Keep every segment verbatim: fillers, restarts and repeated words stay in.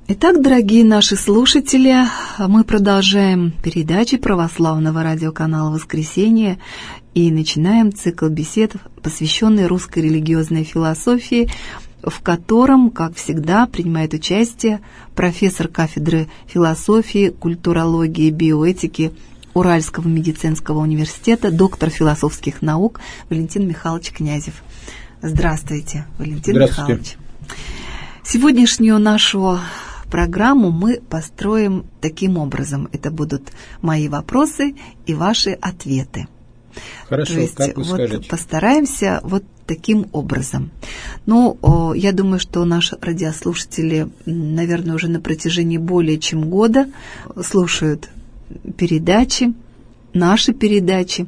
Итак, дорогие наши слушатели, мы продолжаем передачи православного радиоканала «Воскресенье» и начинаем цикл бесед, посвященный русской религиозной философии, в котором, как всегда, принимает участие профессор кафедры философии, культурологии и биоэтики Уральского медицинского университета, доктор философских наук Валентин Михайлович Князев. Здравствуйте, Валентин Здравствуйте. Михайлович. Сегодняшнюю нашу программу мы построим таким образом. Это будут мои вопросы и ваши ответы. Хорошо, То есть, как вы вот скажете. Постараемся вот таким образом. Ну, о, я думаю, что наши радиослушатели, наверное, уже на протяжении более чем года слушают передачи, наши передачи.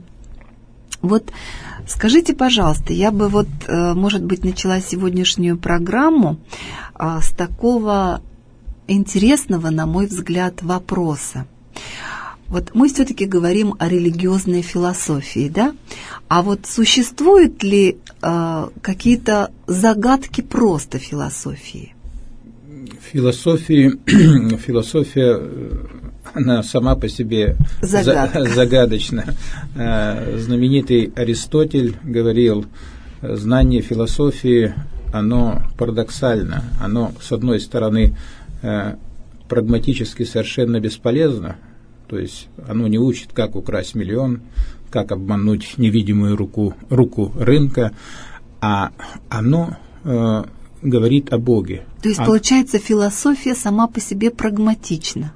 Вот скажите, пожалуйста, я бы вот, может быть, начала сегодняшнюю программу с такого интересного, на мой взгляд, вопроса. Вот мы все-таки говорим о религиозной философии, да? А вот существуют ли э, какие-то загадки просто философии? Философии, философия, она сама по себе за, загадочна. Знаменитый Аристотель говорил, знание философии, оно парадоксально. Оно, с одной стороны, прагматически совершенно бесполезно, то есть оно не учит, как украсть миллион, как обмануть невидимую руку, руку рынка, а оно э, говорит о Боге. То есть, а, получается, философия сама по себе прагматична?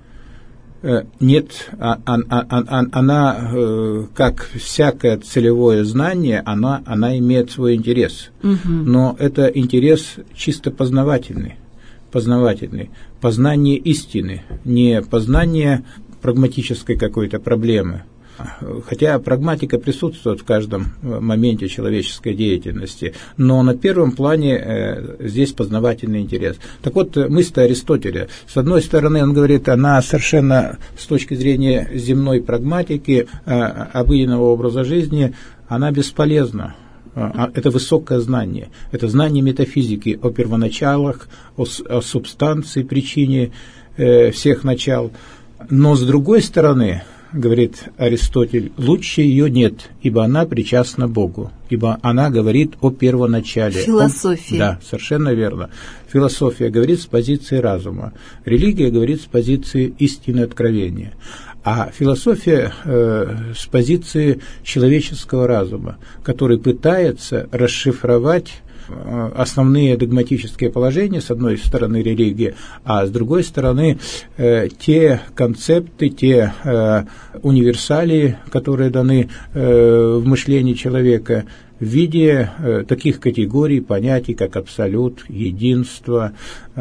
Э, нет, а, а, а, а, она, э, как всякое целевое знание, она, она имеет свой интерес, угу. Но это интерес чисто познавательный. познавательный, познание истины, не познание прагматической какой-то проблемы. Хотя прагматика присутствует в каждом моменте человеческой деятельности, но на первом плане э, здесь познавательный интерес. Так вот, мысль Аристотеля, с одной стороны, он говорит, она совершенно с точки зрения земной прагматики, э, обыденного образа жизни, она бесполезна. Это высокое знание, это знание метафизики о первоначалах, о, о субстанции, причине э, всех начал. Но с другой стороны, говорит Аристотель, лучше ее нет, ибо она причастна Богу, ибо она говорит о первоначале. Философия. Он, да, совершенно верно. Философия говорит с позиции разума, религия говорит с позиции истины откровения. А философия э, с позиции человеческого разума, который пытается расшифровать э, основные догматические положения, с одной стороны религии, а с другой стороны э, те концепты, те э, универсалии, которые даны э, в мышлении человека, в виде э, таких категорий, понятий, как абсолют, единство,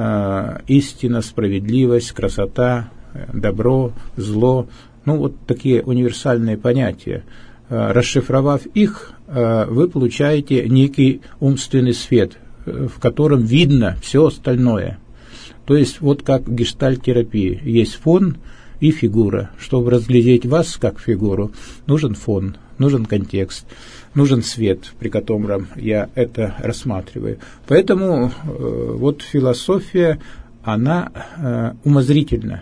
э, истина, справедливость, красота, добро, зло, ну вот такие универсальные понятия. Расшифровав их, вы получаете некий умственный свет, в котором видно все остальное. То есть вот как в гештальт-терапии есть фон и фигура. Чтобы разглядеть вас как фигуру, нужен фон, нужен контекст, нужен свет, при котором я это рассматриваю. Поэтому вот философия, она умозрительна.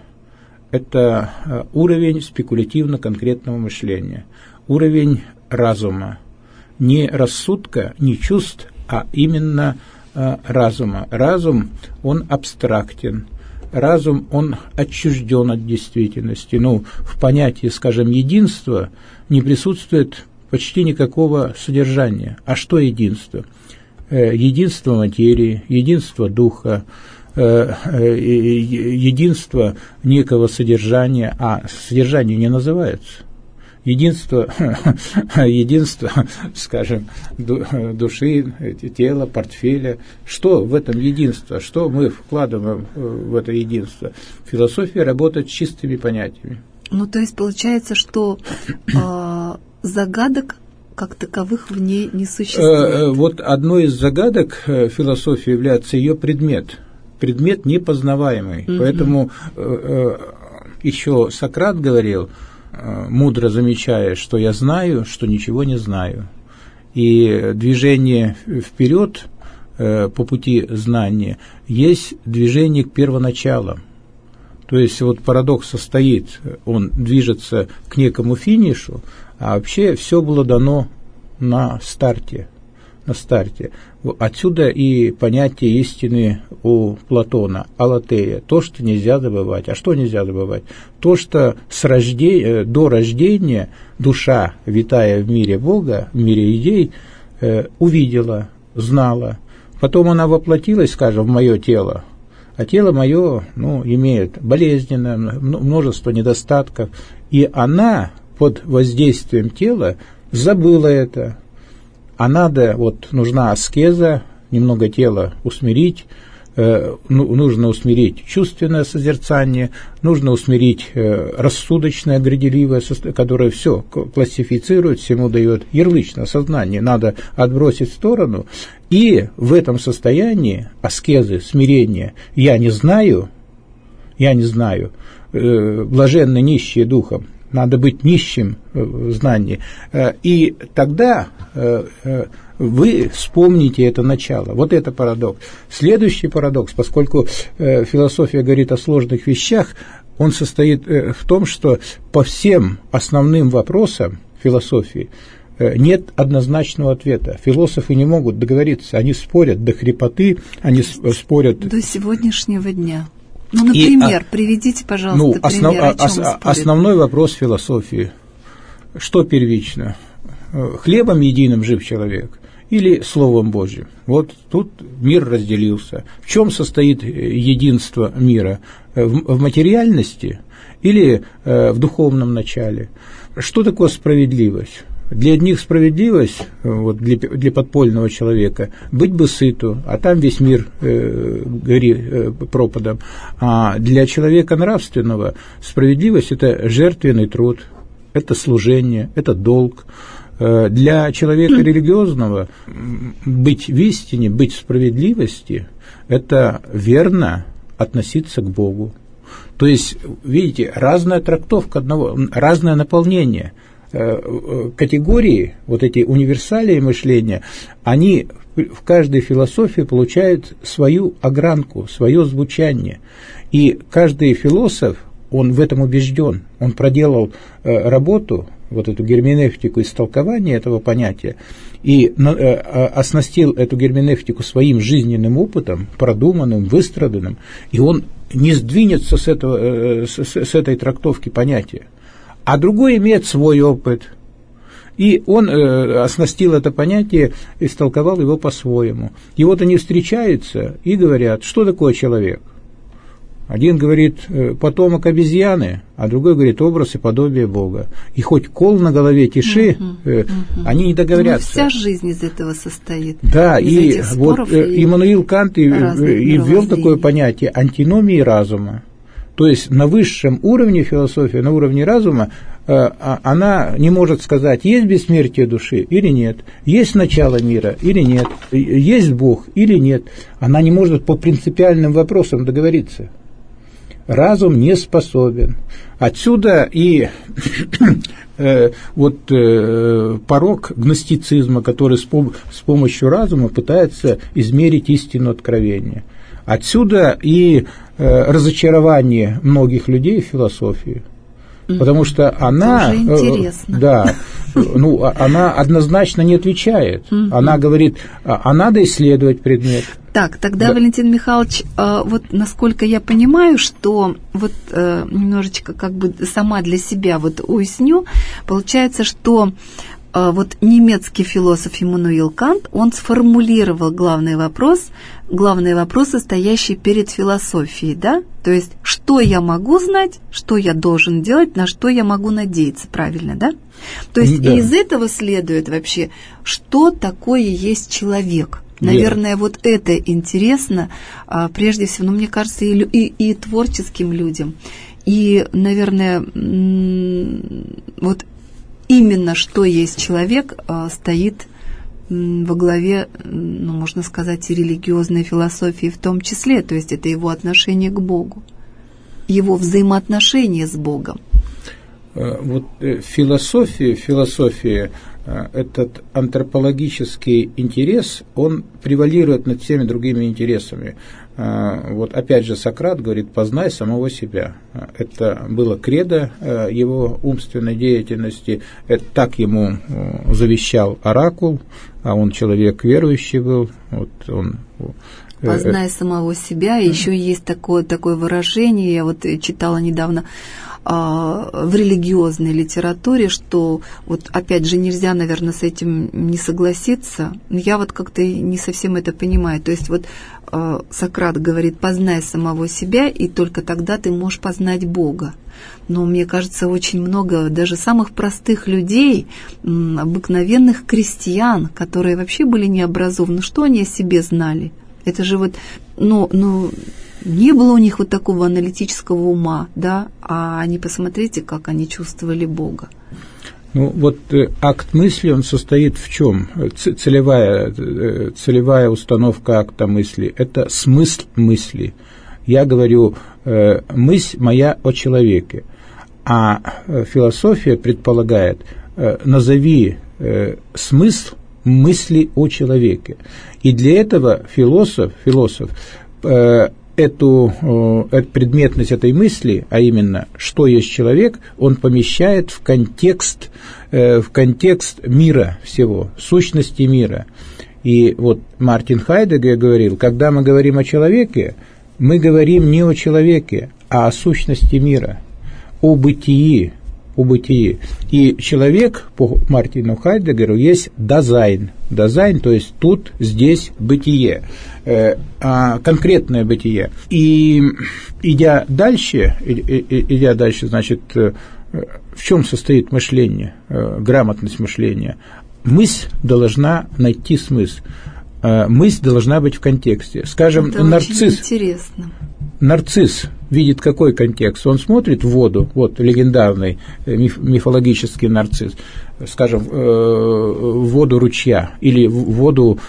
Это уровень спекулятивно-конкретного мышления, уровень разума, не рассудка, не чувств, а именно разума. Разум, он абстрактен, разум, он отчужден от действительности. Ну, в понятии, скажем, единства не присутствует почти никакого содержания. А что единство? Единство материи, единство духа, единство некого содержания, а содержание не называется. Единство, единство, скажем, души, тела, портфеля. Что в этом единство? Что мы вкладываем в это единство? Философия работает с чистыми понятиями. Ну, то есть получается, что э, загадок как таковых в ней не существует. Вот одной из загадок философии является ее предмет. Предмет непознаваемый. Mm-hmm. Поэтому э, еще Сократ говорил, э, мудро замечая, что я знаю, что ничего не знаю. И движение вперед э, по пути знания есть движение к первоначалам. То есть вот парадокс состоит, он движется к некому финишу, а вообще все было дано на старте. На старте. Отсюда и понятие истины у Платона, алатея, то, что нельзя забывать. А что нельзя забывать? То, что с рождения, до рождения душа, витая в мире Бога, в мире идей, увидела, знала. Потом она воплотилась, скажем, в мое тело, а тело мое, ну, имеет болезненное, множество недостатков, и она под воздействием тела забыла это. А надо, вот нужна аскеза, немного тела усмирить, э, ну, нужно усмирить чувственное созерцание, нужно усмирить э, рассудочное, горделивое, которое все классифицирует, всему дает ярлычное сознание, надо отбросить в сторону. И в этом состоянии аскезы, смирения, я не знаю, я не знаю, э, блаженны нищие духом, надо быть нищим в знании. И тогда вы вспомните это начало. Вот это парадокс. Следующий парадокс, поскольку философия говорит о сложных вещах, он состоит в том, что по всем основным вопросам философии нет однозначного ответа. Философы не могут договориться, они спорят до хрипоты, они спорят... До сегодняшнего дня. Ну, например, и, приведите, пожалуйста, ну, основ, пример, о чем спорят. Основной вопрос философии. Что первично? Хлебом единым жив человек или Словом Божьим? Вот тут мир разделился. В чем состоит единство мира? В, в материальности или э, в духовном начале? Что такое справедливость? Для одних справедливость, вот для, для подпольного человека, быть бы сыту, а там весь мир э, гори э, пропадом. А для человека нравственного справедливость – это жертвенный труд, это служение, это долг. Э, для человека религиозного быть в истине, быть в справедливости – это верно относиться к Богу. То есть, видите, разная трактовка одного, разное наполнение – категории, вот эти универсалии мышления, они в каждой философии получают свою огранку, свое звучание. И каждый философ, он в этом убежден, он проделал работу, вот эту герменевтику истолкования этого понятия, и оснастил эту герменевтику своим жизненным опытом, продуманным, выстраданным, и он не сдвинется с, этого, с, с этой трактовки понятия. А другой имеет свой опыт, и он э, оснастил это понятие, истолковал его по-своему. И вот они встречаются и говорят, что такое человек. Один говорит потомок обезьяны, а другой говорит образ и подобие Бога. И хоть кол на голове тиши, uh-huh, э, uh-huh. они не договорятся. Ну, вся жизнь из этого состоит. Да, и вот и Иммануил Кант и, и ввел такое понятие антиномии разума. То есть на высшем уровне философии, на уровне разума, она не может сказать, есть бессмертие души или нет, есть начало мира или нет, есть Бог или нет. Она не может по принципиальным вопросам договориться. Разум не способен. Отсюда и вот порок гностицизма, который с помощью разума пытается измерить истину откровения. Отсюда и разочарование многих людей в философии, потому что она, да, ну, она однозначно не отвечает. Она говорит, а надо исследовать предмет. Так, тогда, да. Валентин Михайлович, вот насколько я понимаю, что вот немножечко как бы сама для себя вот уясню, получается, что вот немецкий философ Иммануил Кант, он сформулировал главный вопрос, главные вопросы, стоящие перед философией, да? То есть, что я могу знать, что я должен делать, на что я могу надеяться, правильно, да? То есть, да. Из этого следует вообще, что такое есть человек. Наверное, yeah. вот это интересно, прежде всего, ну, мне кажется, и, и, и творческим людям. И, наверное, вот именно что есть человек, стоит во главе, ну, можно сказать, и религиозной философии в том числе. То есть это его отношение к Богу, его взаимоотношения с Богом. Вот философия, философия, этот антропологический интерес, он превалирует над всеми другими интересами. Вот опять же Сократ говорит: познай самого себя. Это было кредо его умственной деятельности, это так ему завещал оракул, а он человек верующий был. Вот он, познай самого себя. И еще есть такое, такое выражение, я вот читала недавно в религиозной литературе, что вот опять же нельзя, наверное, с этим не согласиться, но я вот как-то не совсем это понимаю. То есть вот Сократ говорит: познай самого себя, и только тогда ты можешь познать Бога. Но мне кажется, очень много даже самых простых людей, обыкновенных крестьян, которые вообще были необразованы, что они о себе знали? Это же вот, ну, ну, не было у них вот такого аналитического ума, да, а они, посмотрите, как они чувствовали Бога. Ну, вот э, акт мысли, он состоит в чем? Целевая, э, целевая установка акта мысли – это смысл мысли. Я говорю, э, мысль моя о человеке, а э, философия предполагает, э, назови э, смысл мысли о человеке. И для этого философ, философ э, Эту, эту предметность этой мысли, а именно, что есть человек, он помещает в контекст, в контекст мира всего, сущности мира. И вот Мартин Хайдеггер говорил: когда мы говорим о человеке, мы говорим не о человеке, а о сущности мира, о бытии, о бытии. И человек, по Мартину Хайдеггеру, есть дазайн. Дазайн, то есть тут, здесь бытие, э, а конкретное бытие. И идя дальше, идя дальше, значит, в чем состоит мышление, грамотность мышления? Мысль должна найти смысл. Мысль должна быть в контексте. Скажем, это нарцисс. Очень интересно. Нарцисс видит какой контекст? Он смотрит в воду, вот легендарный миф, мифологический нарцисс, скажем, в воду ручья или в воду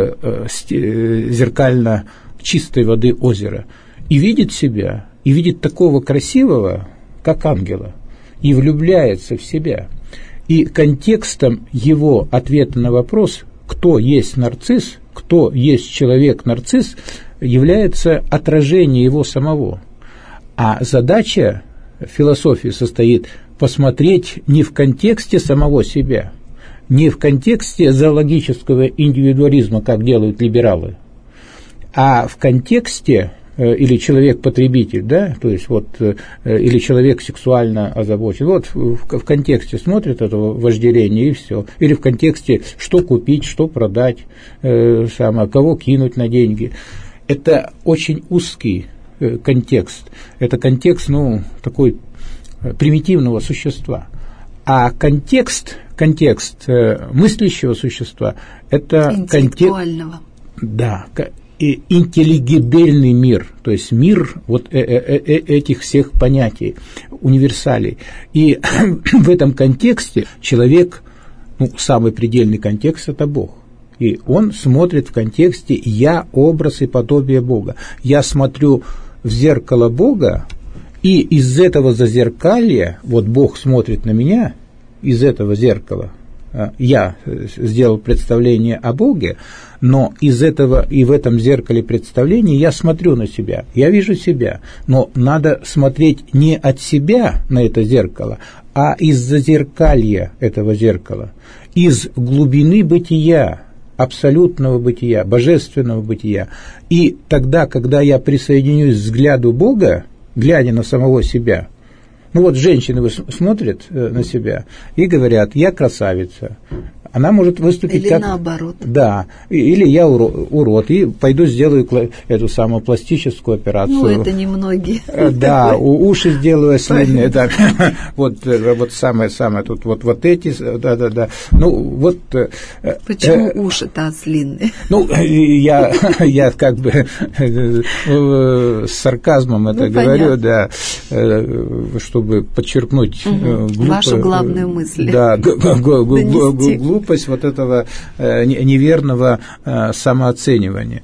зеркально чистой воды озера, и видит себя, и видит такого красивого, как ангела, и влюбляется в себя. И контекстом его ответа на вопрос, кто есть нарцисс, кто есть человек-нарцисс, является отражение его самого. А задача философии состоит посмотреть не в контексте самого себя, не в контексте зоологического индивидуализма, как делают либералы, а в контексте или человек-потребитель, да, то есть вот, или человек сексуально озабочен, вот в, в контексте смотрит этого вожделения и все, или в контексте, что купить, что продать, э, самое, кого кинуть на деньги. Это очень узкий э, контекст, это контекст, ну, такой примитивного существа, а контекст, контекст э, мыслящего существа, это интеллектуального. Контекст, да, и интеллигибельный мир, то есть мир вот э- э- э- этих всех понятий, универсалей. И в этом контексте человек, ну, самый предельный контекст – это Бог. И он смотрит в контексте «я образ и подобие Бога». Я смотрю в зеркало Бога, и из этого зазеркалья, вот Бог смотрит на меня, из этого зеркала, я сделал представление о Боге, но из этого и в этом зеркале представления я смотрю на себя, я вижу себя, но надо смотреть не от себя на это зеркало, а из зазеркалья этого зеркала, из глубины бытия, абсолютного бытия, божественного бытия. И тогда, когда я присоединюсь к взгляду Бога, глядя на самого себя, ну вот женщины смотрят на себя и говорят: я красавица. Она может выступить или как... наоборот. Да, или я урод, и пойду сделаю эту самую пластическую операцию. Ну, это немногие. Да, уши сделаю ослинные, да. Вот, вот самое-самое тут, вот, вот эти, да-да-да. Ну, вот... Почему э, уши-то ослинные? Ну, я, я как бы с сарказмом это ну, говорю, да, чтобы подчеркнуть... Угу. Глупо, вашу главную мысль. Да, глупо. Глупость вот этого э, неверного э, самооценивания.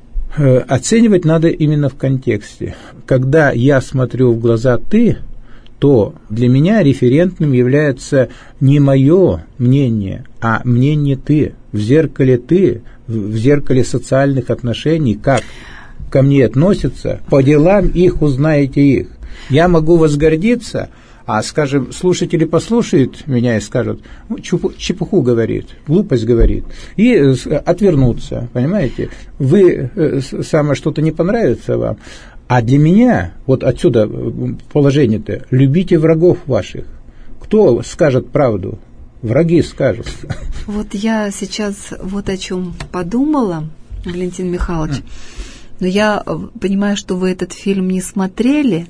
Э, оценивать надо именно в контексте. Когда я смотрю в глаза ты, то для меня референтным является не мое мнение, а мнение ты. В зеркале ты, в зеркале социальных отношений, как ко мне относятся, по делам их узнаете их. Я могу возгордиться, а, скажем, слушатели послушают меня и скажут, ну, чепуху говорит, глупость говорит, и отвернутся, понимаете? Вы, самое что-то не понравится вам, а для меня, вот отсюда положение-то, любите врагов ваших. Кто скажет правду? Враги скажут. Вот я сейчас вот о чем подумала, Валентин Михайлович, но я понимаю, что вы этот фильм не смотрели.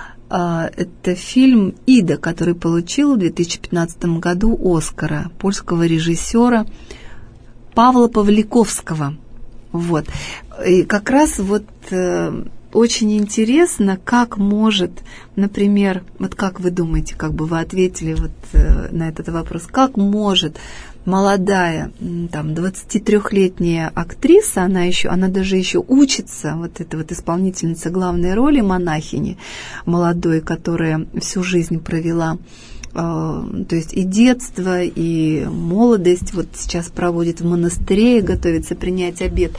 Это фильм «Ида», который получил в две тысячи пятнадцатом году Оскара польского режиссера Павла Павликовского. Вот. И как раз вот очень интересно, как может, например, вот как вы думаете, как бы вы ответили вот на этот вопрос, как может молодая, там, двадцатитрёхлетняя актриса, она еще, она даже еще учится, вот эта вот исполнительница главной роли монахини молодой, которая всю жизнь провела, э, то есть и детство, и молодость, вот сейчас проводит в монастыре, готовится принять обет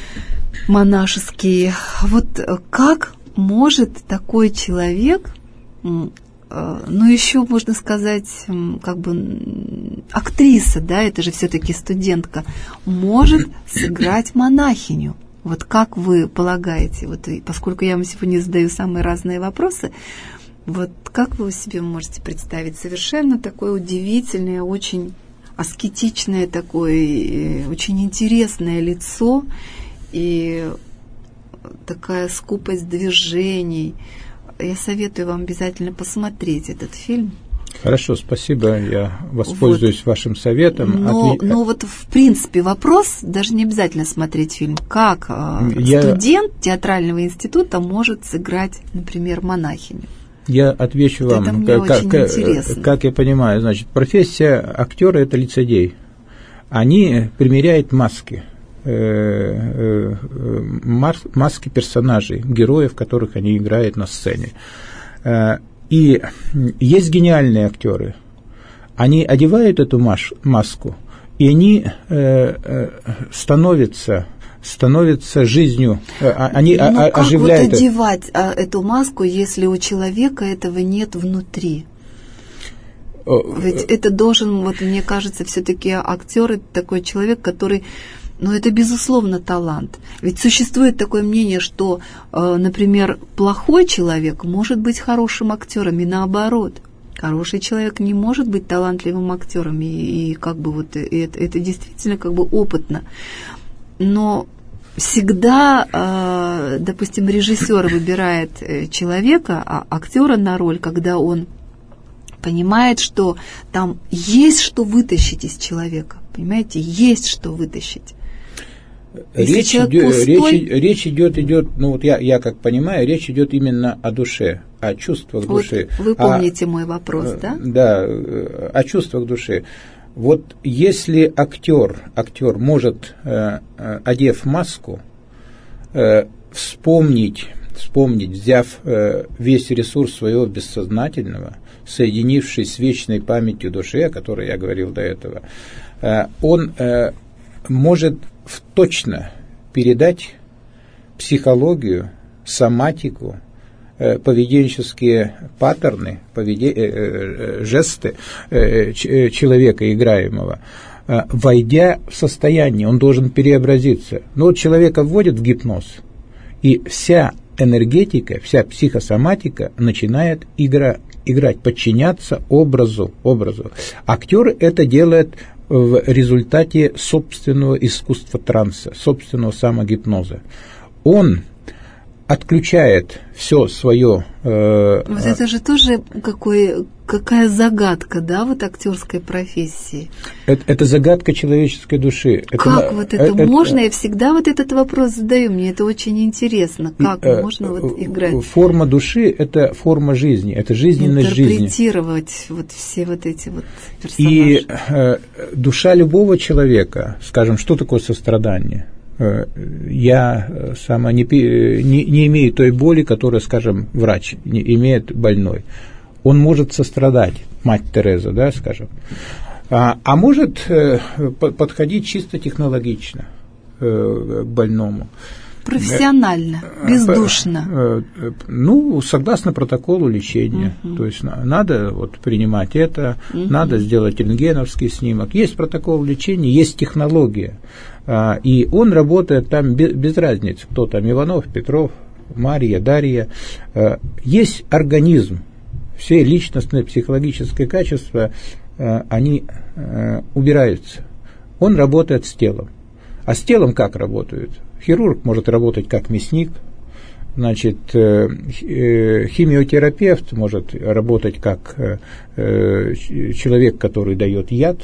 монашеский. Вот как может такой человек, ну, еще можно сказать, как бы актриса, да, это же все-таки студентка, может сыграть монахиню? Вот как вы полагаете, вот, поскольку я вам сегодня задаю самые разные вопросы, вот как вы себе можете представить совершенно такое удивительное, очень аскетичное такое, очень интересное лицо и такая скупость движений. Я советую вам обязательно посмотреть этот фильм. Хорошо, спасибо, я воспользуюсь вот вашим советом. Но, Отли... но вот в принципе вопрос, даже не обязательно смотреть фильм, как я... студент театрального института может сыграть, например, монахиню. Я отвечу вам, это мне как, очень как, интересно. Как я понимаю, значит, профессия актера – это лицедей. Они примеряют маски. маски персонажей, героев, которых они играют на сцене. И есть гениальные актеры. Они одевают эту маску, и они становятся, становятся жизнью, они Но оживляют. Как вот одевать эту маску, если у человека этого нет внутри? Ведь это должен, вот мне кажется, все-таки актер – это такой человек, который... Но это, безусловно, талант. Ведь существует такое мнение, что, например, плохой человек может быть хорошим актером, и наоборот. Хороший человек не может быть талантливым актером, и, и как бы вот это, это действительно как бы опытно. Но всегда, допустим, режиссер выбирает человека, а актера на роль, когда он понимает, что там есть что вытащить из человека. Понимаете, есть что вытащить. Речь идет, пустой... речь, речь идет, идет, ну вот я, я как понимаю, речь идет именно о душе, о чувствах вот души. Вы помните о, мой вопрос, да? Да, о чувствах души. Вот если актер, актер может, э, одев маску, э, вспомнить, вспомнить, взяв э, весь ресурс своего бессознательного, соединившись с вечной памятью души, о которой я говорил до этого, э, он э, может точно передать психологию, соматику, э, поведенческие паттерны, поведе... э, жесты э, ч- человека играемого, э, войдя в состояние, он должен преобразиться. Но вот человека вводят в гипноз, и вся энергетика, вся психосоматика начинает игра, играть, подчиняться образу, образу. Актер это делает в результате собственного искусства транса, собственного самогипноза. Он отключает все свое... Э, вот это же тоже какой, какая загадка, да, вот актерской профессии. Это, это загадка человеческой души. Как это, вот это, это можно? Я всегда вот этот вопрос задаю, мне это очень интересно. Как э, можно вот играть? Форма души – это форма жизни, это жизненность жизни. Интерпретировать вот все вот эти вот персонажи. И э, душа любого человека, скажем, что такое сострадание? Я сама не, не, не имею той боли, которую, скажем, врач не имеет больной. он может сострадать, мать Тереза, да, скажем, а, а может э, подходить чисто технологично э, к больному. Профессионально, бездушно. Ну, согласно протоколу лечения. Uh-huh. То есть надо вот принимать это, uh-huh. надо сделать рентгеновский снимок. Есть протокол лечения, есть технология. И он работает там без, без разницы, кто там, Иванов, Петров, Мария, Дарья. Есть организм. Все личностные психологические качества, они убираются. Он работает с телом. А с телом как работают? Хирург может работать как мясник, значит, химиотерапевт может работать как человек, который дает яд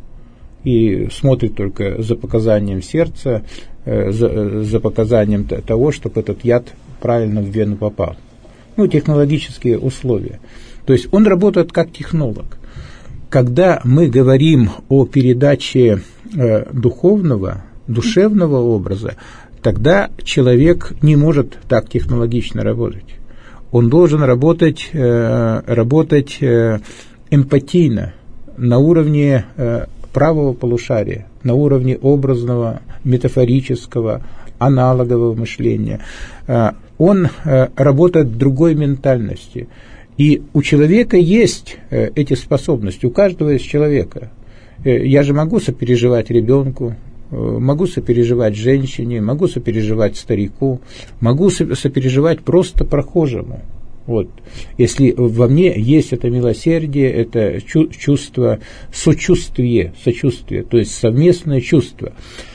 и смотрит только за показанием сердца, за, за показанием того, чтобы этот яд правильно в вену попал. Ну, технологические условия. То есть он работает как технолог. Когда мы говорим о передаче духовного, душевного образа, тогда человек не может так технологично работать. Он должен работать, э, работать э, эмпатийно, на уровне э, правого полушария, на уровне образного, метафорического, аналогового мышления. Э, он э, работает в другой ментальности. И у человека есть э, эти способности, у каждого из человека. Э, я же могу сопереживать ребенку, могу сопереживать женщине, могу сопереживать старику, могу сопереживать просто прохожему. Вот. Если во мне есть это милосердие, это чувство сочувствия, сочувствия, то есть совместное чувство.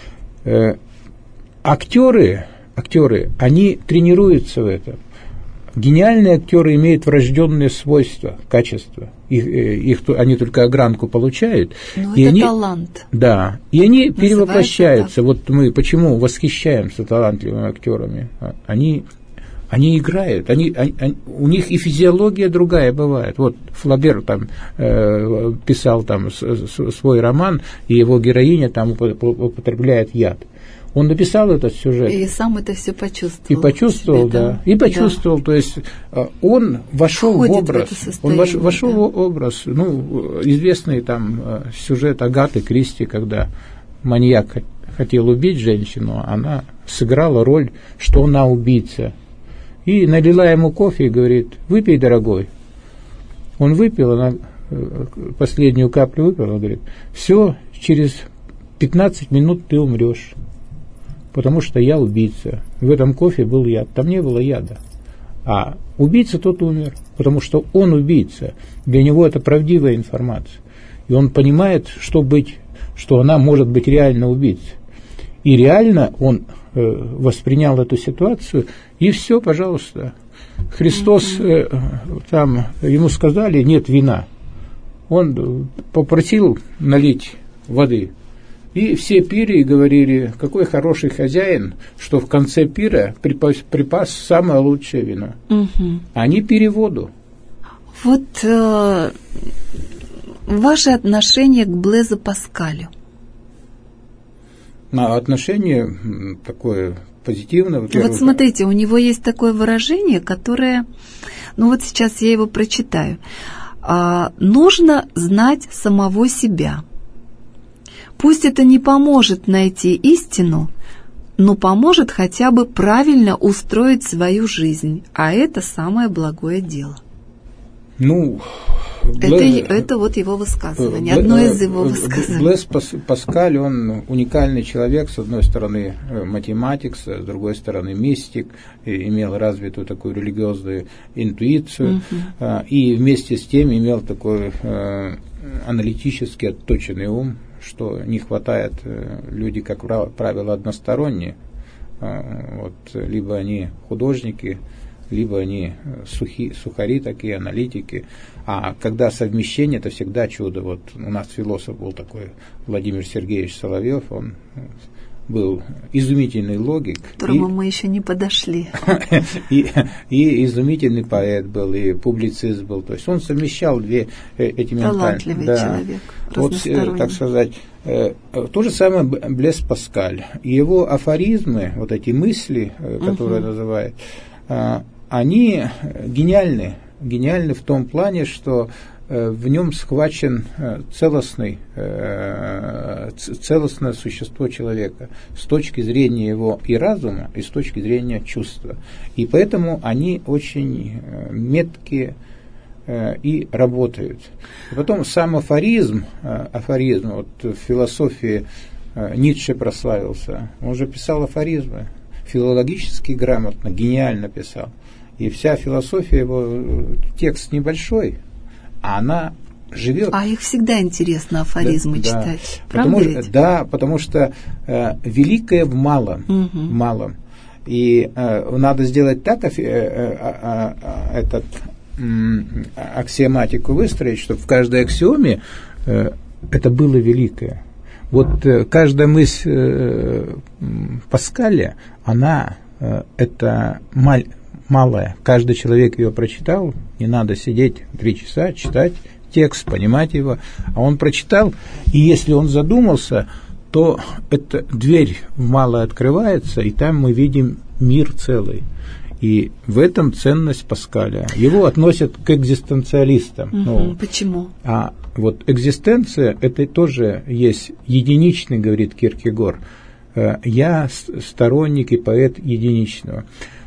Э, актеры, актеры, они тренируются в этом. Гениальные актеры имеют врожденные свойства, качества. Их, их, они только огранку получают. Ну, и это они, талант. Да, и они называется перевоплощаются. Так. Вот мы почему восхищаемся талантливыми актерами? Они, они играют, они, они, у них и физиология другая бывает. Вот Флабер там э, писал там с, с, свой роман, и его героиня там употребляет яд. Он написал этот сюжет. И сам это все почувствовал. И почувствовал, себе, да. да. И почувствовал, да. То есть он вошел в образ. В он вошел, вошел да. в образ. Ну, известный там сюжет Агаты Кристи, когда маньяк хотел убить женщину, она сыграла роль, что она убийца. И налила ему кофе и говорит: выпей, дорогой. Он выпил, она последнюю каплю выпила, она говорит: все, через пятнадцать минут ты умрешь. Потому что я убийца. В этом кофе был яд. Там не было яда. А убийца тот умер, потому что он убийца. Для него это правдивая информация. И он понимает, что, быть, что она может быть реально убийцей. И реально он э, воспринял эту ситуацию, и все, пожалуйста. Христос, э, там, ему сказали: нет вина. Он попросил налить воды. И все пили и говорили: какой хороший хозяин, что в конце пира припас, припас самое лучшее вино. Угу. Они пили воду. Вот э, ваше отношение к Блезу Паскалю. А отношение такое позитивное. Вот смотрите, у него есть такое выражение, которое, ну вот сейчас я его прочитаю. А, нужно знать самого себя. Пусть это не поможет найти истину, но поможет хотя бы правильно устроить свою жизнь, а это самое благое дело. Ну, это, Блэ... это вот его высказывание, Блэ... одно из его высказываний. Блез Паскаль, он уникальный человек, с одной стороны математик, с другой стороны мистик, имел развитую такую религиозную интуицию, uh-huh. и вместе с тем имел такой аналитически отточенный ум, что не хватает, люди, как правило, односторонние, вот, либо они художники, либо они сухи, сухари такие, аналитики, а когда совмещение, это всегда чудо. Вот у нас философ был такой Владимир Сергеевич Соловьев, он был изумительный логик. К которому и, мы еще не подошли. И, и изумительный поэт был, и публицист был. То есть он совмещал две эти ментальности. Талантливый да. человек, разносторонний. Вот, так сказать, то же самое Блез Паскаль. Его афоризмы, вот эти мысли, которые uh-huh. называют, они гениальны. Гениальный в том плане, что в нем схвачен целостный, целостное существо человека с точки зрения его и разума, и с точки зрения чувства. И поэтому они очень меткие и работают. И потом сам афоризм, афоризм вот в философии Ницше прославился, он же писал афоризмы, филологически грамотно, гениально писал. И вся философия его, текст небольшой, а она живет. А их всегда интересно афоризмы да, читать, да. Правда потому, ведь? Да, потому что э, великое в малом, угу. в малом. И э, надо сделать так, э, э, э, э, этот, э, аксиоматику выстроить, чтобы в каждой аксиоме э, это было великое. Вот э, каждая мысль э, Паскаля, она э, это маль, малая. Каждый человек ее прочитал, не надо сидеть три часа, читать текст, понимать его. А он прочитал, и если он задумался, то эта дверь в малое открывается, и там мы видим мир целый. И в этом ценность Паскаля. Его относят к экзистенциалистам. Угу, ну, почему? А вот экзистенция, это тоже есть единичный, говорит Киркегор. Я сторонник и поэт единичного.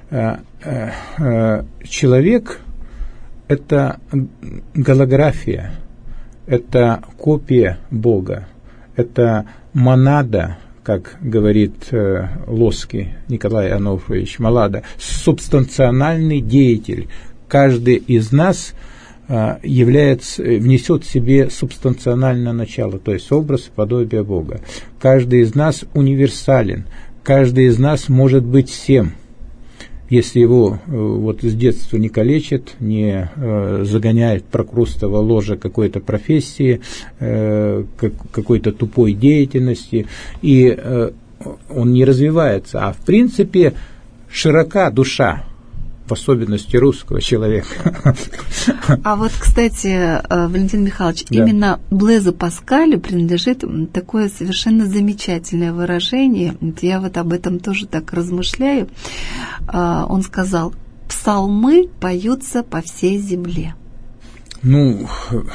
Человек – это голография, это копия Бога, это монада, как говорит Лоский Николай Ануфриевич Малада, субстанциональный деятель. Каждый из нас является, внесет в себе субстанциональное начало, то есть образ и подобие Бога. Каждый из нас универсален, каждый из нас может быть всем. Если его вот с детства не калечат, не э, загоняют в прокрустово ложе какой-то профессии, э, как, какой-то тупой деятельности, и э, он не развивается. А в принципе широка душа, в особенности русского человека. А вот, кстати, Валентин Михайлович, да. Именно Блезу Паскалю принадлежит такое совершенно замечательное выражение. Я вот об этом тоже так размышляю. Он сказал: «Псалмы поются по всей земле». Ну,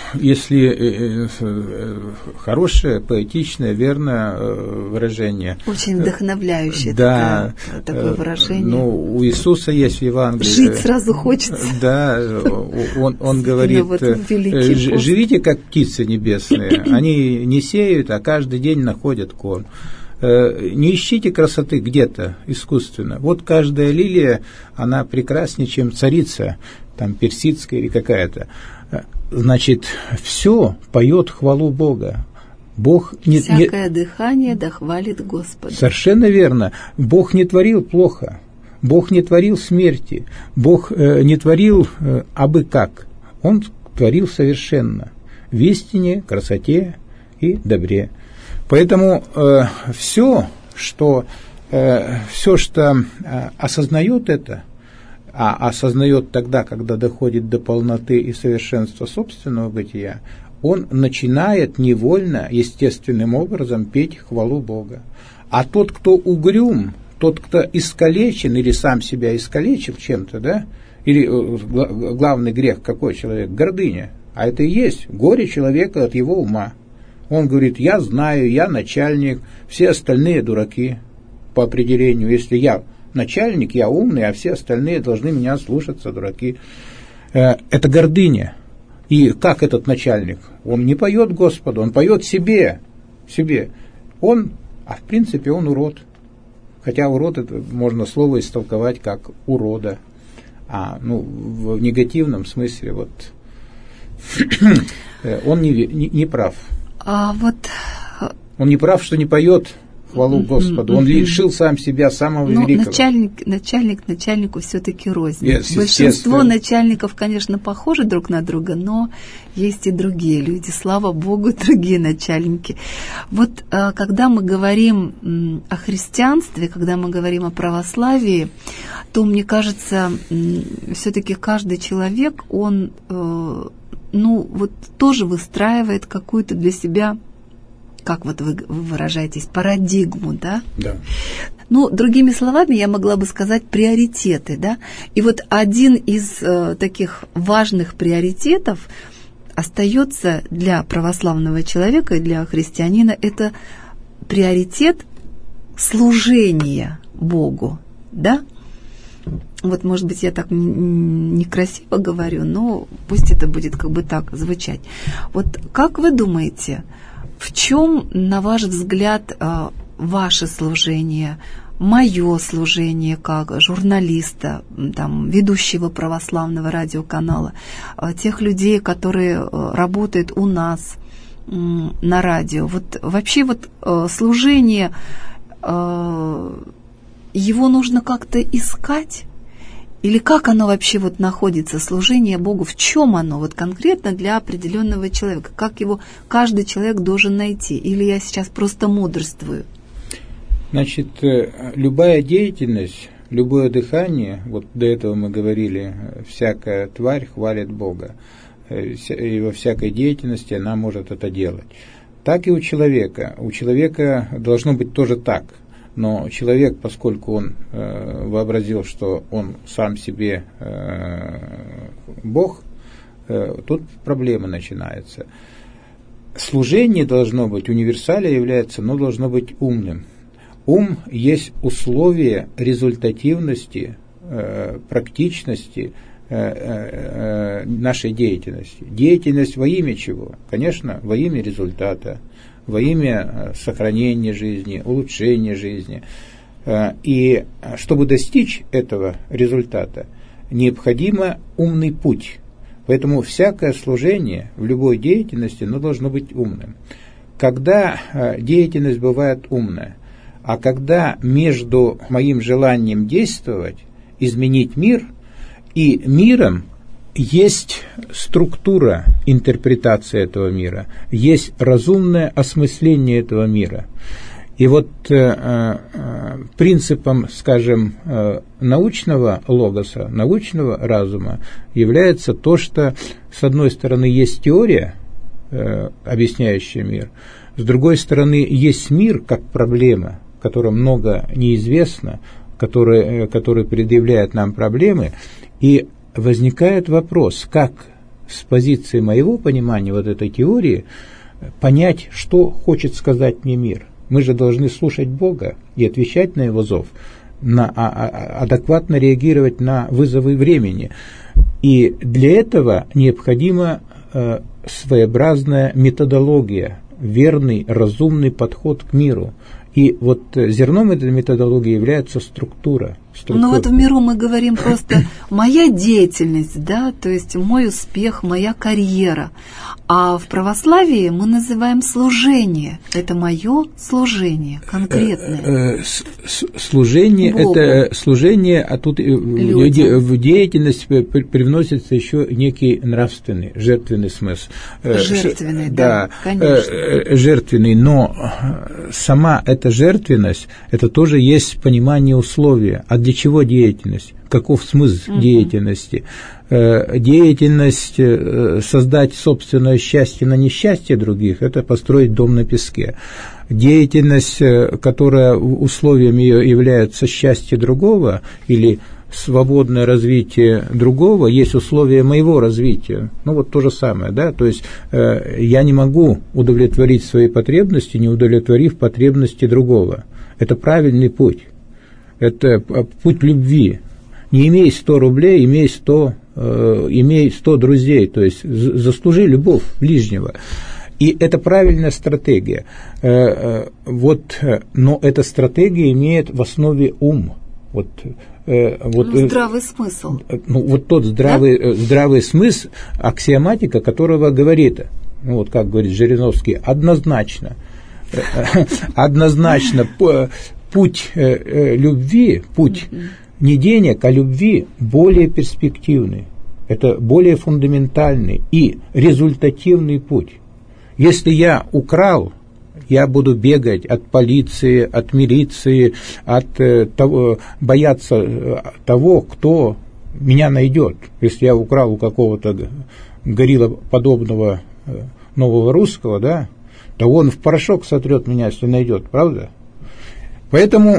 если хорошее, поэтичное, верное выражение. Очень вдохновляющее да, такое, такое выражение. Ну, у Иисуса есть в Евангелии. Жить сразу хочется. Да, он, он говорит, вот живите как птицы небесные. Они не сеют, а каждый день находят корм. Не ищите красоты где-то искусственно. Вот каждая лилия, она прекраснее, чем царица, там, персидская или какая-то. Значит, все поет хвалу Бога. Бог не, Всякое не... дыхание да хвалит Господа. Совершенно верно. Бог не творил плохо. Бог не творил смерти. Бог э, не творил э, абы как. Он творил совершенно. В истине, красоте и добре. Поэтому э, все, что, э, все, что э, осознает это, а осознает тогда, когда доходит до полноты и совершенства собственного бытия, он начинает невольно, естественным образом петь хвалу Бога. А тот, кто угрюм, тот, кто искалечен или сам себя искалечил чем-то, да, или главный грех какой человек? Гордыня. А это и есть горе человека от его ума. Он говорит: я знаю, я начальник, все остальные дураки по определению. Если я начальник, я умный, а все остальные должны меня слушаться, дураки. Это гордыня. И как этот начальник? Он не поет Господу, он поет себе, себе. Он, а в принципе он урод. Хотя урод, это можно слово истолковать как урода. А, ну, в негативном смысле, вот, он не, не, не прав. А вот... Он не прав, что не поет хвалу Господу. Он лишил сам себя самого ну, великого. Начальник, начальник начальнику все-таки рознь. Yes, Большинство начальников, конечно, похожи друг на друга, но есть и другие люди. Слава Богу, другие начальники. Вот когда мы говорим о христианстве, когда мы говорим о православии, то, мне кажется, все-таки каждый человек, он, ну, вот тоже выстраивает какую-то для себя, как вот вы выражаетесь, парадигму, да? Да. Ну, другими словами, я могла бы сказать приоритеты, да. И вот один из э, таких важных приоритетов остается для православного человека и для христианина, это приоритет служения Богу, да. Вот, может быть, я так некрасиво говорю, но пусть это будет как бы так звучать. Вот как вы думаете, в чем, на ваш взгляд, ваше служение, мое служение как журналиста, там, ведущего православного радиоканала, тех людей, которые работают у нас на радио, вот вообще вот служение, его нужно как-то искать? Или как оно вообще вот находится, служение Богу, в чем оно вот конкретно для определенного человека? Как его каждый человек должен найти? Или я сейчас просто мудрствую? Значит, любая деятельность, любое дыхание, вот до этого мы говорили, всякая тварь хвалит Бога, и во всякой деятельности она может это делать. Так и у человека. У человека должно быть тоже так. Но человек, поскольку он э, вообразил, что он сам себе э, Бог, э, тут проблема начинается. Служение должно быть, универсалия является, но должно быть умным. Ум есть условие результативности, э, практичности э, э, нашей деятельности. Деятельность во имя чего? Конечно, во имя результата, во имя сохранения жизни, улучшения жизни. И чтобы достичь этого результата, необходимо умный путь. Поэтому всякое служение в любой деятельности, оно должно быть умным. Когда деятельность бывает умная, а когда между моим желанием действовать, изменить мир, и миром есть структура интерпретации этого мира, есть разумное осмысление этого мира. И вот э, э, принципом, скажем, э, научного логоса, научного разума является то, что, с одной стороны, есть теория, э, объясняющая мир, с другой стороны, есть мир как проблема, в котором много неизвестно, который, который предъявляет нам проблемы, и возникает вопрос, как с позиции моего понимания вот этой теории понять, что хочет сказать мне мир. Мы же должны слушать Бога и отвечать на Его зов, на, а, а, адекватно реагировать на вызовы времени. И для этого необходима э, своеобразная методология, верный, разумный подход к миру. И вот зерном этой методологии является структура. структура. Ну вот в миру мы говорим просто «моя деятельность», да, то есть мой успех, моя карьера. А в православии мы называем служение. Это мое служение конкретное. Служение, это служение, а тут людям в деятельность привносится еще некий нравственный, жертвенный смысл. Жертвенный, да, да, конечно. Жертвенный, но сама эта жертвенность, это тоже есть понимание условия. А для чего деятельность? Каков смысл uh-huh. деятельности? Деятельность создать собственное счастье на несчастье других, это построить дом на песке. Деятельность, которая условием ее является счастье другого или свободное развитие другого, есть условия моего развития. Ну вот то же самое, да, то есть э, я не могу удовлетворить свои потребности, не удовлетворив потребности другого. Это правильный путь. Это путь любви. Не имей сто рублей, имей сто, э, имей сто друзей, то есть заслужи любовь ближнего. И это правильная стратегия. Э, э, вот, но эта стратегия имеет в основе ум. Вот, э, вот, ну, здравый смысл. Ну, вот тот здравый, да? здравый смысл, аксиоматика, которого говорит, ну, вот как говорит Жириновский, однозначно, однозначно путь любви, путь не денег, а любви более перспективный. Это более фундаментальный и результативный путь. Если я украл, я буду бегать от полиции, от милиции, от э, того, бояться того, кто меня найдет. Если я украл у какого-то гориллоподобного э, нового русского, да, то он в порошок сотрет меня, если найдет, правда? Поэтому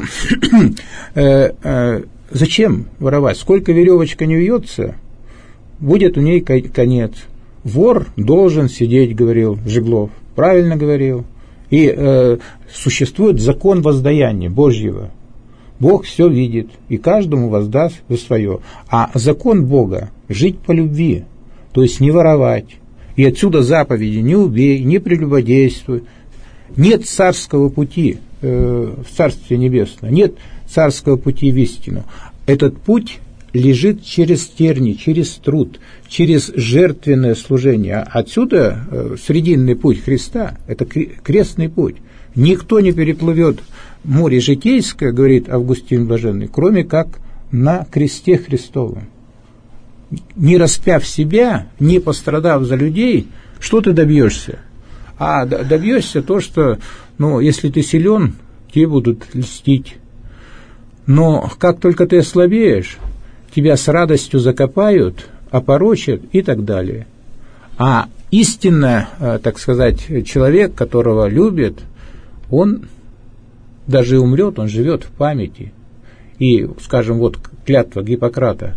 зачем воровать? Сколько веревочка не вьется, будет у ней конец. Вор должен сидеть, говорил Жеглов. Правильно говорил. И э, существует закон воздаяния Божьего. Бог все видит, и каждому воздаст за свое. А закон Бога – жить по любви, то есть не воровать. И отсюда заповеди: не убей, не прелюбодействуй. Нет царского пути э, в Царстве Небесном, нет царского пути в истину. Этот путь лежит через терни, через труд, через жертвенное служение. Отсюда э, срединный путь Христа – это крестный путь. Никто не переплывет море житейское, говорит Августин Блаженный, кроме как на кресте Христовом. Не распяв себя, не пострадав за людей, что ты добьешься? А добьешься то, что, ну, если ты силен, тебе будут льстить. Но как только ты ослабеешь, тебя с радостью закопают, опорочат и так далее. А истинно, так сказать, человек, которого любят, он даже умрет, он живет в памяти. И, скажем, вот клятва Гиппократа: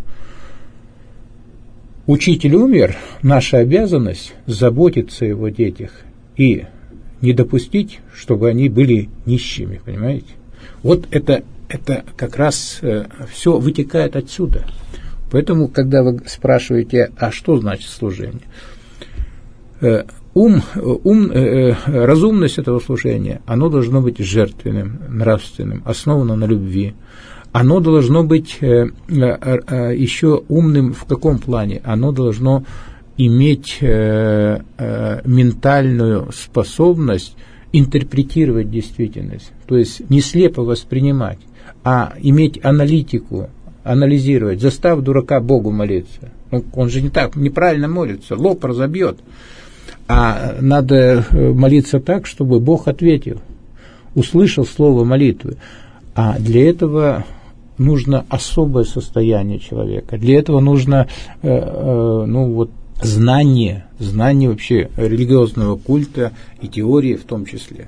учитель умер, наша обязанность заботиться о его детях и не допустить, чтобы они были нищими, понимаете? Вот это, это как раз э, все вытекает отсюда. Поэтому, когда вы спрашиваете, а что значит служение? Э, ум, ум, э, разумность этого служения, оно должно быть жертвенным, нравственным, основано на любви. Оно должно быть э, э, э, еще умным в каком плане? Оно должно иметь э, э, ментальную способность интерпретировать действительность, то есть не слепо воспринимать, а иметь аналитику, анализировать. Заставь дурака Богу молиться. Ну, он же не так, неправильно молится, лоб разобьет. А надо молиться так, чтобы Бог ответил, услышал слово молитвы. А для этого нужно особое состояние человека. Для этого нужно э, э, ну, вот, знание, знание вообще религиозного культа и теории в том числе.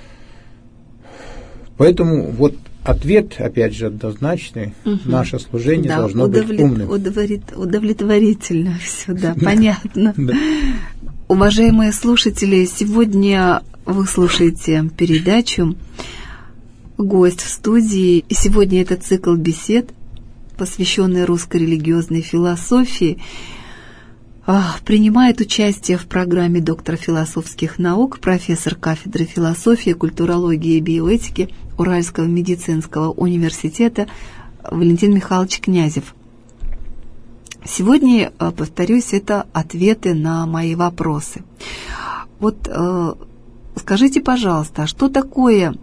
Поэтому вот ответ, опять же, однозначный. Угу. Наше служение да, должно удовлет... быть умным. Удовлет... Удовлетворительно все, да, понятно. Уважаемые слушатели, сегодня вы слушаете передачу «Гость в студии». И сегодня это цикл бесед, посвященный русской религиозной философии. Принимает участие в программе доктор философских наук, профессор кафедры философии, культурологии и биоэтики Уральского медицинского университета Валентин Михайлович Князев. Сегодня, повторюсь, это ответы на мои вопросы. Вот скажите, пожалуйста, а что такое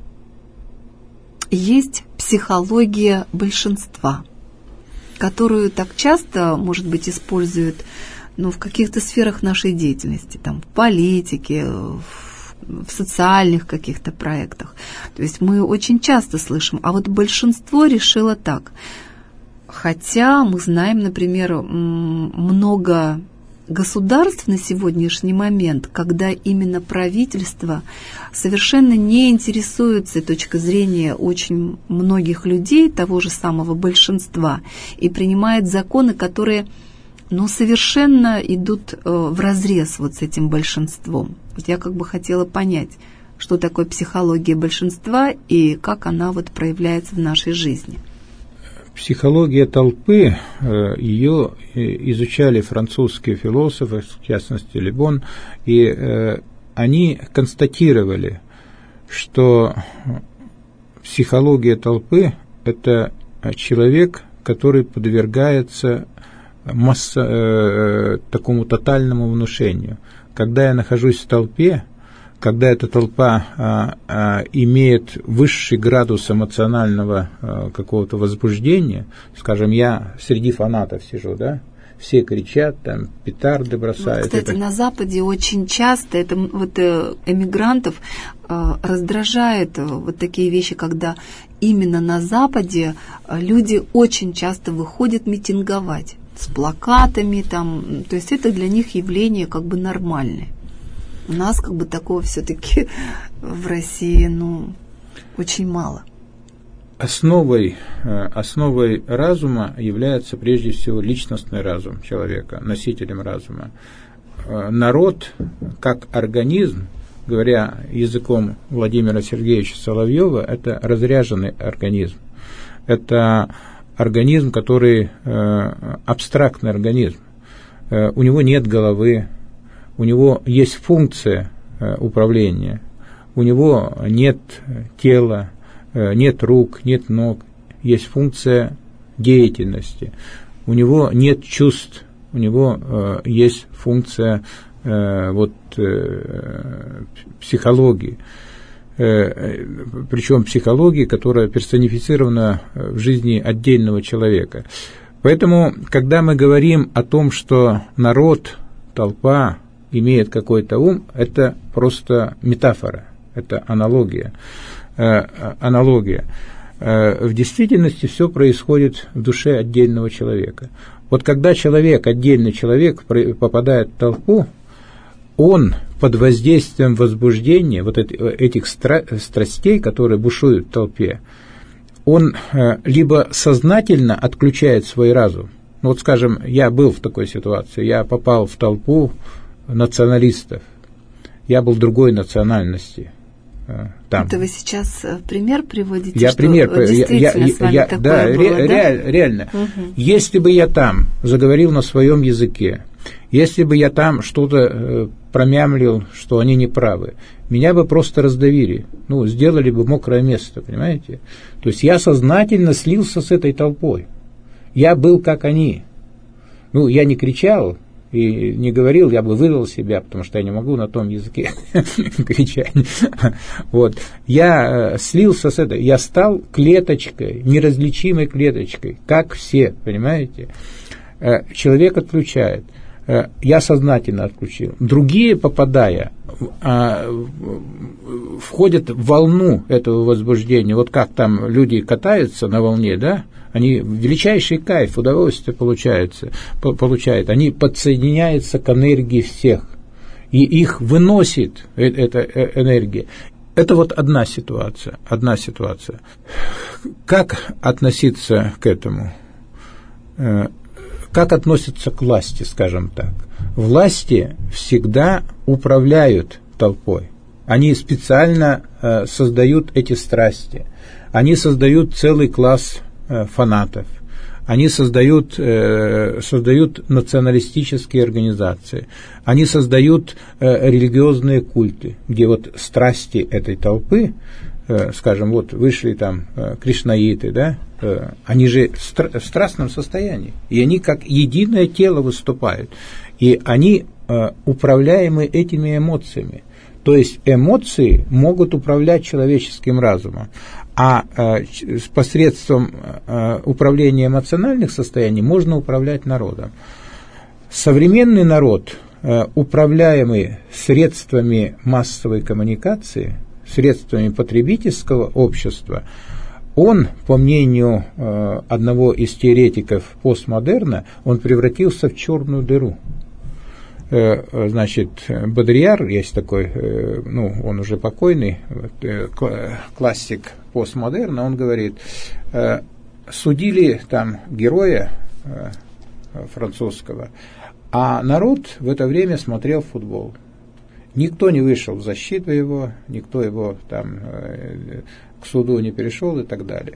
есть психология большинства, которую так часто, может быть, используют, ну, в каких-то сферах нашей деятельности, там, в политике, в, в социальных каких-то проектах. То есть мы очень часто слышим, а вот большинство решило так. Хотя мы знаем, например, много государств на сегодняшний момент, когда именно правительство совершенно не интересуется точкой зрения очень многих людей, того же самого большинства, и принимает законы, которые, ну, совершенно идут вразрез вот с этим большинством. Вот я как бы хотела понять, что такое психология большинства и как она вот проявляется в нашей жизни. Психология толпы, ее изучали французские философы, в частности Лебон, и они констатировали, что психология толпы – это человек, который подвергается масса, такому тотальному внушению. Когда я нахожусь в толпе, когда эта толпа а, а, имеет высший градус эмоционального а, какого-то возбуждения, скажем, я среди фанатов сижу, да, все кричат, там, петарды бросают. Вот, кстати, это... на Западе очень часто это вот эмигрантов а, раздражает вот такие вещи, когда именно на Западе люди очень часто выходят митинговать с плакатами, там, то есть это для них явление как бы нормальное. У нас как бы такого все-таки в России, ну, очень мало. основой, основой разума является прежде всего личностный разум человека, носителем разума. Народ, как организм, говоря языком Владимира Сергеевича Соловьева, это разряженный организм. Это организм, который абстрактный организм. У него нет головы, у него есть функция управления, у него нет тела, нет рук, нет ног, есть функция деятельности, у него нет чувств, у него есть функция вот, психологии, причем психологии, которая персонифицирована в жизни отдельного человека. Поэтому, когда мы говорим о том, что народ, толпа имеет какой-то ум, это просто метафора, это аналогия. Э, аналогия. Э, в действительности все происходит в душе отдельного человека. Вот когда человек, отдельный человек, попадает в толпу, он под воздействием возбуждения, вот этих стра- страстей, которые бушуют в толпе, он либо сознательно отключает свой разум. Ну, вот, скажем, я был в такой ситуации, я попал в толпу националистов, я был другой национальности. Там. Это вы сейчас пример приводите? Я что пример, действительно я, с вами я, такое да, было, ре, да? Ре, реально. Угу. Если бы я там заговорил на своем языке, если бы я там что-то промямлил, что они не правы, меня бы просто раздавили, ну, сделали бы мокрое место, понимаете? То есть я сознательно слился с этой толпой. Я был как они. Ну, я не кричал и не говорил, я бы выдал себя, потому что я не могу на том языке кричать. Вот. Я слился с этой, я стал клеточкой, неразличимой клеточкой, как все, понимаете? Человек отключает. Я сознательно отключил. Другие, попадая, входят в волну этого возбуждения. Вот как там люди катаются на волне, да? Они величайший кайф, удовольствие получается, получают. Они подсоединяются к энергии всех. И их выносит эта энергия. Это вот одна ситуация. Одна ситуация. Как относиться к этому? Как относятся к власти, скажем так? Власти всегда управляют толпой. Они специально э, создают эти страсти. Они создают целый класс э, фанатов. Они создают, э, создают националистические организации. Они создают э, религиозные культы, где вот страсти этой толпы, э, скажем, вот вышли там э, кришнаиты, да, они же в страстном состоянии, и они как единое тело выступают, и они управляемы этими эмоциями. То есть эмоции могут управлять человеческим разумом, а посредством управления эмоциональных состояний можно управлять народом. Современный народ, управляемый средствами массовой коммуникации, средствами потребительского общества, он, по мнению э, одного из теоретиков постмодерна, он превратился в черную дыру. Э, значит, Бодрияр, есть такой, э, ну, он уже покойный, э, классик постмодерна, он говорит, э, судили там героя э, французского, а народ в это время смотрел футбол. Никто не вышел в защиту его, никто его там э, к суду не перешел и так далее.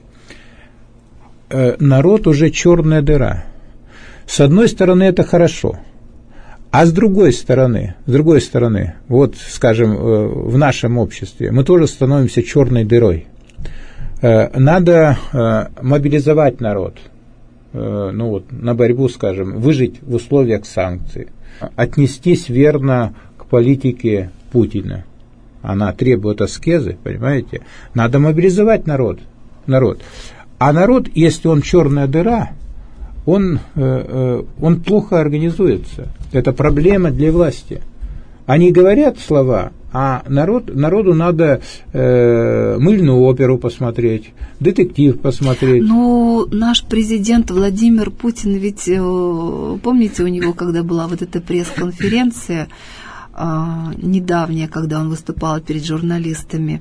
Э, народ уже черная дыра. С одной стороны, это хорошо, а с другой стороны, с другой стороны, вот, скажем, э, в нашем обществе мы тоже становимся черной дырой. Э, надо э, мобилизовать народ, э, ну вот, на борьбу, скажем, выжить в условиях санкций, отнестись верно к политике Путина. Она требует аскезы, понимаете? Надо мобилизовать народ. народ. А народ, если он черная дыра, он, э, он плохо организуется. Это проблема для власти. Они говорят слова, а народ, народу надо э, мыльную оперу посмотреть, детектив посмотреть. Ну, наш президент Владимир Путин, ведь, помните, у него, когда была вот эта пресс-конференция, недавняя, когда он выступал перед журналистами,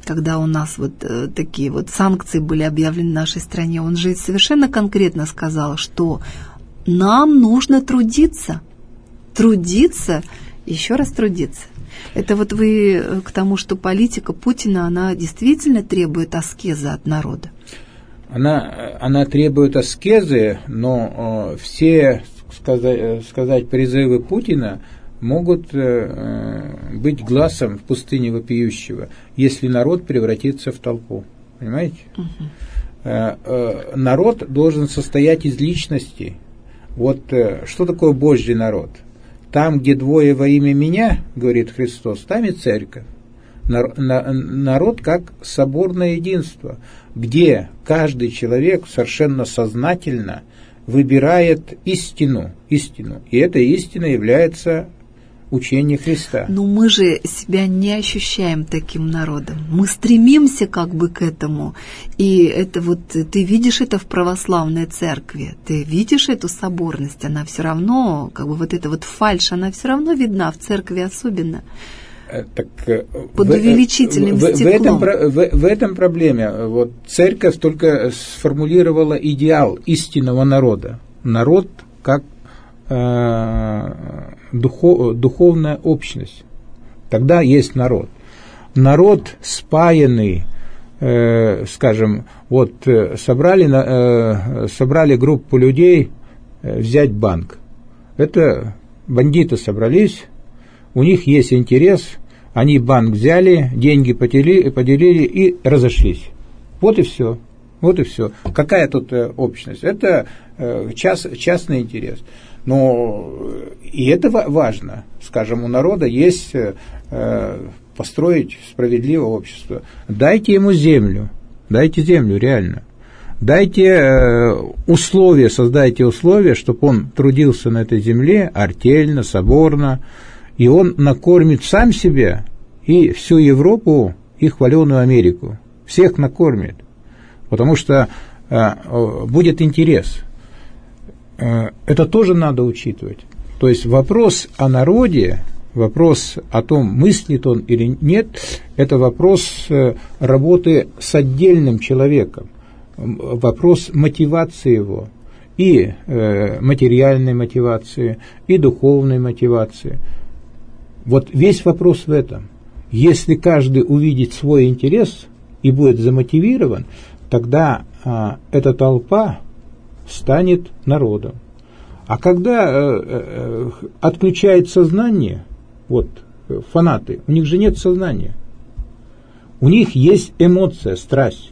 когда у нас вот э, такие вот санкции были объявлены в нашей стране, он же совершенно конкретно сказал, что нам нужно трудиться, трудиться, еще раз трудиться. Это вот вы к тому, что политика Путина, она действительно требует аскезы от народа. Она, она требует аскезы, но э, все, сказать, сказать, призывы Путина могут э, быть глазом в пустыне вопиющего, если народ превратится в толпу. Понимаете? Угу. Э, э, народ должен состоять из личностей. Вот э, что такое Божий народ? Там, где двое во имя меня, говорит Христос, там и церковь. Народ как соборное единство, где каждый человек совершенно сознательно выбирает истину, истину, и эта истина является учение Христа. Но мы же себя не ощущаем таким народом. Мы стремимся как бы к этому. И это вот ты видишь это в православной церкви, ты видишь эту соборность, она все равно, как бы вот эта вот фальшь, она все равно видна в церкви особенно. Так, под в, увеличительным в, стеклом. В этом, в, в этом проблеме. Вот церковь только сформулировала идеал истинного народа. Народ как э, духов, духовная общность. Тогда есть народ. Народ спаянный, э, скажем, вот собрали, э, собрали группу людей э, взять банк. Это бандиты собрались, у них есть интерес. Они банк взяли, деньги поделили, поделили и разошлись. Вот и все. Вот и все. Какая тут э, общность? Это э, час, частный интерес. Но и это важно. Скажем, у народа есть э, построить справедливое общество. Дайте ему землю. Дайте землю, реально. Дайте э, условия, создайте условия, чтобы он трудился на этой земле артельно, соборно. И он накормит сам себя и всю Европу и хваленую Америку. Всех накормит. Потому что э, будет интерес. Э, это тоже надо учитывать. То есть вопрос о народе, вопрос о том, мыслит он или нет, это вопрос э, работы с отдельным человеком. Вопрос мотивации его. И э, материальной мотивации, и духовной мотивации. Вот весь вопрос в этом. Если каждый увидит свой интерес и будет замотивирован, тогда а, эта толпа станет народом. А когда а, а, отключает сознание, вот фанаты, у них же нет сознания. У них есть эмоция, страсть.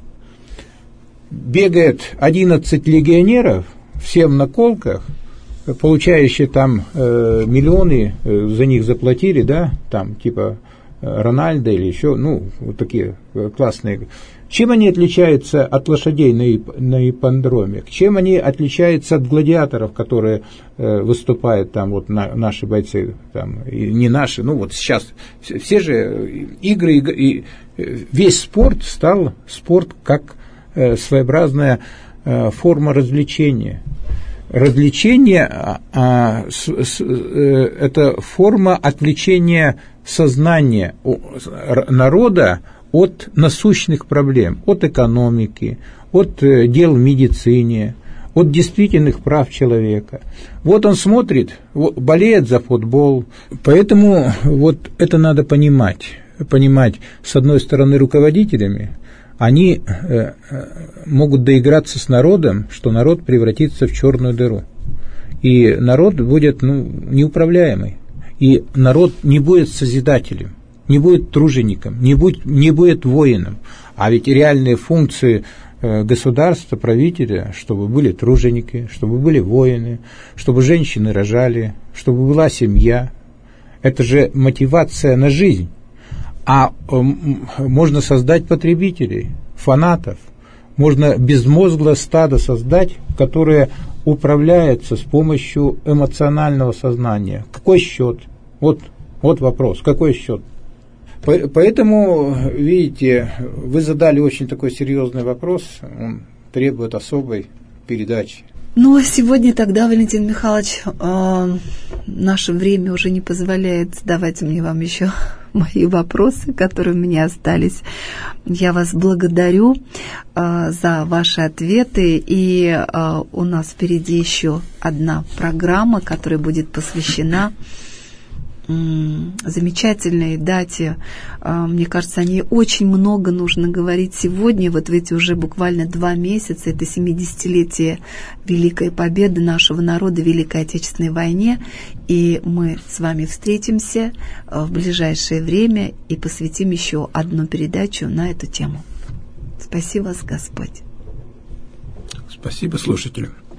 Бегает одиннадцать легионеров, все в наколках, получающие там э, миллионы, э, за них заплатили, да, там типа э, Рональдо или еще, ну, вот такие э, классные. Чем они отличаются от лошадей на, ип, на ипподроме? Чем они отличаются от гладиаторов, которые э, выступают там, вот на, наши бойцы, там, и не наши, ну вот сейчас все, все же игры, и, и весь спорт стал спорт как э, своеобразная э, форма развлечения. Развлечение а, с, с, э, это форма отвлечения сознания народа от насущных проблем, от экономики, от э, дел в медицине, от действительных прав человека. Вот он смотрит, болеет за футбол. Поэтому вот это надо понимать. Понимать, с одной стороны, руководителями, они э, могут доиграться с народом, что народ превратится в черную дыру. И народ будет ну, неуправляемый. И народ не будет созидателем, не будет тружеником, не будет, не будет воином. А ведь реальные функции э, государства, правителя, чтобы были труженики, чтобы были воины, чтобы женщины рожали, чтобы была семья. Это же мотивация на жизнь. А э, можно создать потребителей, фанатов, можно безмозглое стадо создать, которое управляется с помощью эмоционального сознания. Какой счет? Вот, вот вопрос, какой счет? Поэтому, видите, вы задали очень такой серьезный вопрос, он требует особой передачи. Ну, а сегодня тогда, Валентин Михайлович, э, наше время уже не позволяет задавать мне вам еще мои вопросы, которые у меня остались. Я вас благодарю э, за ваши ответы, и э, у нас впереди еще одна программа, которая будет посвящена замечательной дате. Мне кажется, о ней очень много нужно говорить сегодня. Вот в эти уже буквально два месяца, это семидесятилетие Великой Победы нашего народа в Великой Отечественной войне. И мы с вами встретимся в ближайшее время и посвятим еще одну передачу на эту тему. Спасибо вас, Господь. Спасибо слушателям.